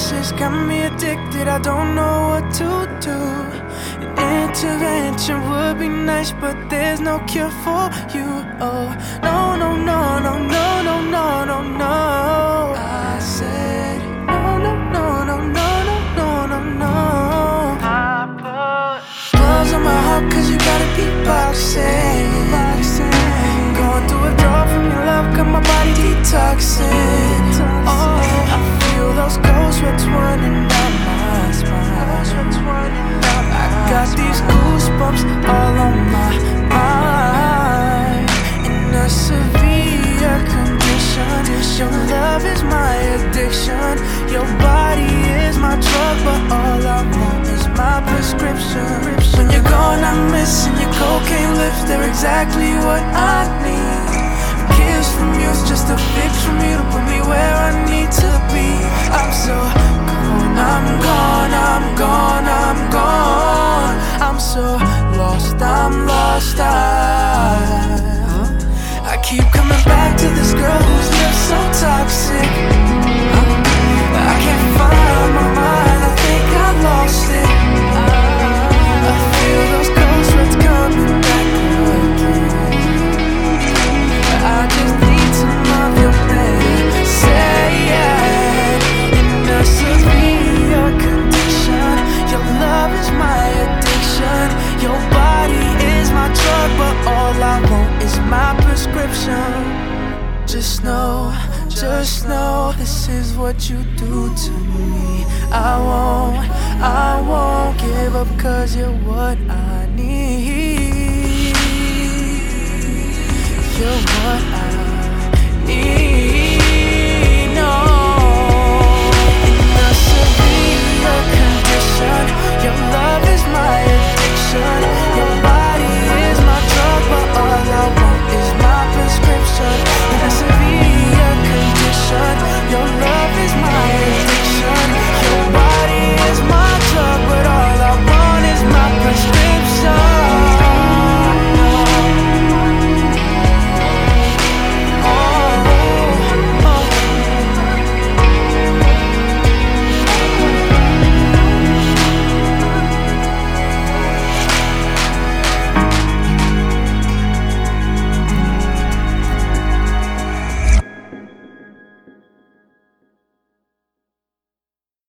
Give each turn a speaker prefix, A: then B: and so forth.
A: promises got me addicted, I don't know what to do. An intervention would be nice, but there's no cure for you. Oh, no, no, no, no, no, no, no, no, no. I said, no, no, no, no, no, no, no, no, no. I put gloves on my heart, cause you gotta be boxing. Going through a withdrawal from your love, got my body detoxing. Oh, I feel those cold sweats running down my spine. I got these goosebumps all on my mind. In a severe condition, your love is my addiction. Your body is my drug, but all I want is my prescription. When you're gone, I'm missing your cocaine lips. They're exactly what I need. A kiss from you's just a fix from you to put me where I need to be. I'm so gone, I'm gone, I'm gone, I'm gone. I'm so lost, I'm lost. I keep coming back to this girl whose lips so toxic. I can't find my mind, I think I lost it. I feel those cold sweats coming back again. I just need some of your medicine. In a severe condition, your love is my addiction. Your body is my drug, but all I want is my prescription. Just know, this is what you do to me. I won't give up, cause you're what I need.